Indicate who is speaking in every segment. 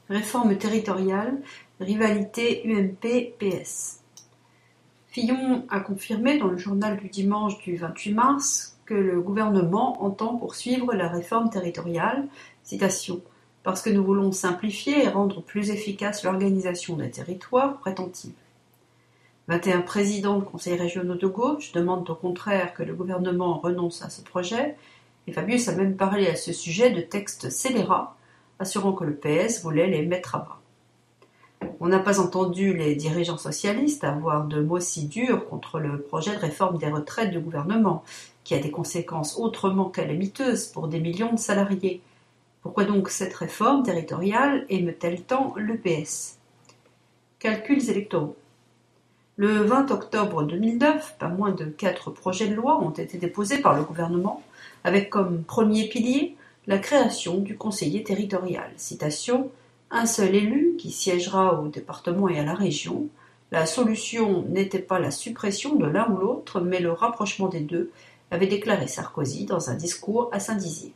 Speaker 1: Réforme territoriale, rivalité UMP-PS. Fillon a confirmé dans le journal du dimanche du 28 mars que le gouvernement entend poursuivre la réforme territoriale, citation, « parce que nous voulons simplifier et rendre plus efficace l'organisation des territoires », prétend-il. 21 présidents de conseils régionaux de gauche demandent au contraire que le gouvernement renonce à ce projet, et Fabius a même parlé à ce sujet de textes scélérats, assurant que le PS voulait les mettre à bas. On n'a pas entendu les dirigeants socialistes avoir de mots si durs contre le projet de réforme des retraites du gouvernement, qui a des conséquences autrement calamiteuses pour des millions de salariés. Pourquoi donc cette réforme territoriale émeut-elle tant le PS ? Calculs électoraux. Le 20 octobre 2009, pas moins de 4 projets de loi ont été déposés par le gouvernement, avec comme premier pilier la création du conseiller territorial. Citation, « Un seul élu qui siégera au département et à la région. La solution n'était pas la suppression de l'un ou l'autre, mais le rapprochement des deux », avait déclaré Sarkozy dans un discours à Saint-Dizier.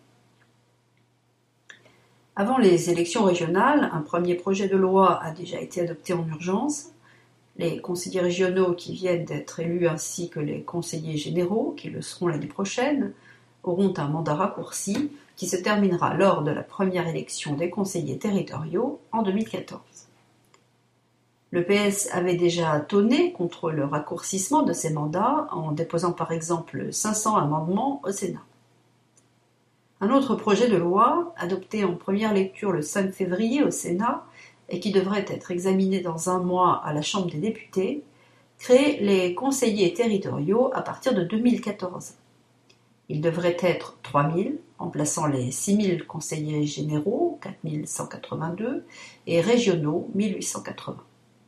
Speaker 1: Avant les élections régionales, un premier projet de loi a déjà été adopté en urgence. Les conseillers régionaux qui viennent d'être élus ainsi que les conseillers généraux, qui le seront l'année prochaine, auront un mandat raccourci qui se terminera lors de la première élection des conseillers territoriaux en 2014. Le PS avait déjà tonné contre le raccourcissement de ces mandats en déposant par exemple 500 amendements au Sénat. Un autre projet de loi, adopté en première lecture le 5 février au Sénat et qui devrait être examiné dans un mois à la Chambre des députés, crée les conseillers territoriaux à partir de 2014. Ils devraient être 3000, remplaçant les 6000 conseillers généraux, 4182, et régionaux, 1880.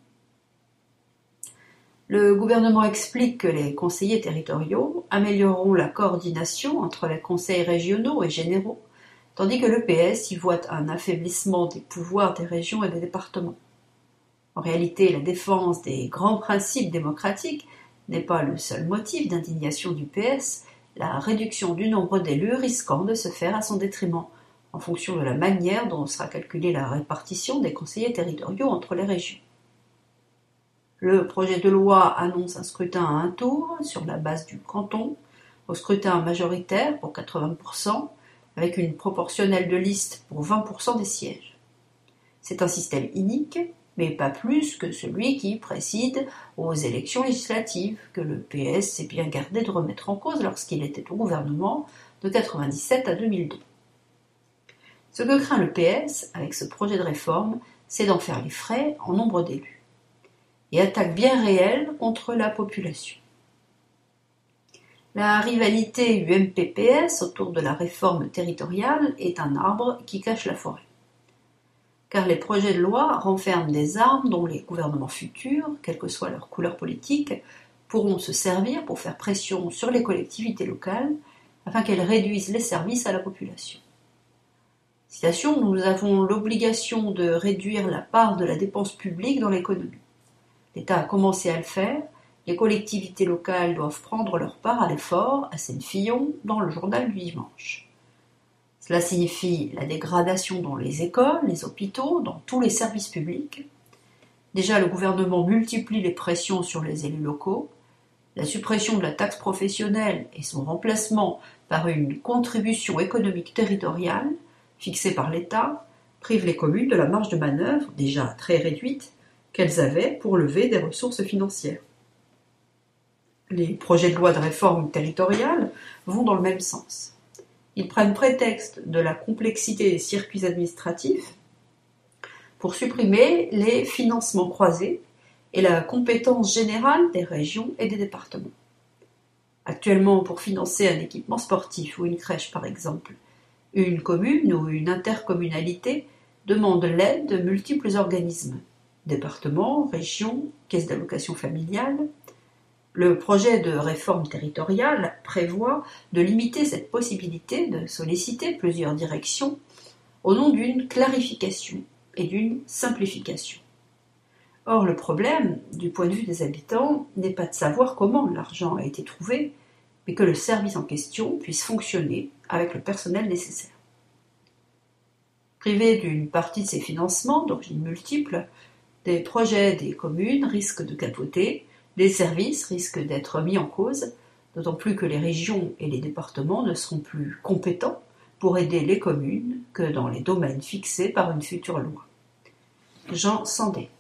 Speaker 1: Le gouvernement explique que les conseillers territoriaux amélioreront la coordination entre les conseils régionaux et généraux, tandis que le PS y voit un affaiblissement des pouvoirs des régions et des départements. En réalité, la défense des grands principes démocratiques n'est pas le seul motif d'indignation du PS, la réduction du nombre d'élus risquant de se faire à son détriment, en fonction de la manière dont sera calculée la répartition des conseillers territoriaux entre les régions. Le projet de loi annonce un scrutin à un tour, sur la base du canton, au scrutin majoritaire pour 80%, avec une proportionnelle de liste pour 20% des sièges. C'est un système inique, mais pas plus que celui qui précède aux élections législatives, que le PS s'est bien gardé de remettre en cause lorsqu'il était au gouvernement de 1997 à 2002. Ce que craint le PS, avec ce projet de réforme, c'est d'en faire les frais en nombre d'élus, et attaque bien réelle contre la population. La rivalité UMP-PS autour de la réforme territoriale est un arbre qui cache la forêt. Car les projets de loi renferment des armes dont les gouvernements futurs, quelle que soit leur couleur politique, pourront se servir pour faire pression sur les collectivités locales afin qu'elles réduisent les services à la population. Citation, nous avons l'obligation de réduire la part de la dépense publique dans l'économie. L'État a commencé à le faire, les collectivités locales doivent prendre leur part à l'effort, assène Fillon dans le journal du dimanche. Cela signifie la dégradation dans les écoles, les hôpitaux, dans tous les services publics. Déjà, le gouvernement multiplie les pressions sur les élus locaux. La suppression de la taxe professionnelle et son remplacement par une contribution économique territoriale, fixée par l'État, prive les communes de la marge de manœuvre, déjà très réduite, qu'elles avaient pour lever des ressources financières. Les projets de loi de réforme territoriale vont dans le même sens. Ils prennent prétexte de la complexité des circuits administratifs pour supprimer les financements croisés et la compétence générale des régions et des départements. Actuellement, pour financer un équipement sportif ou une crèche par exemple, une commune ou une intercommunalité demande l'aide de multiples organismes, départements, régions, caisses d'allocation familiale. Le projet de réforme territoriale prévoit de limiter cette possibilité de solliciter plusieurs directions au nom d'une clarification et d'une simplification. Or, le problème, du point de vue des habitants, n'est pas de savoir comment l'argent a été trouvé, mais que le service en question puisse fonctionner avec le personnel nécessaire. Privés d'une partie de ces financements, d'origine multiple, des projets des communes risquent de capoter, les services risquent d'être mis en cause, d'autant plus que les régions et les départements ne seront plus compétents pour aider les communes que dans les domaines fixés par une future loi. Jean Sandé.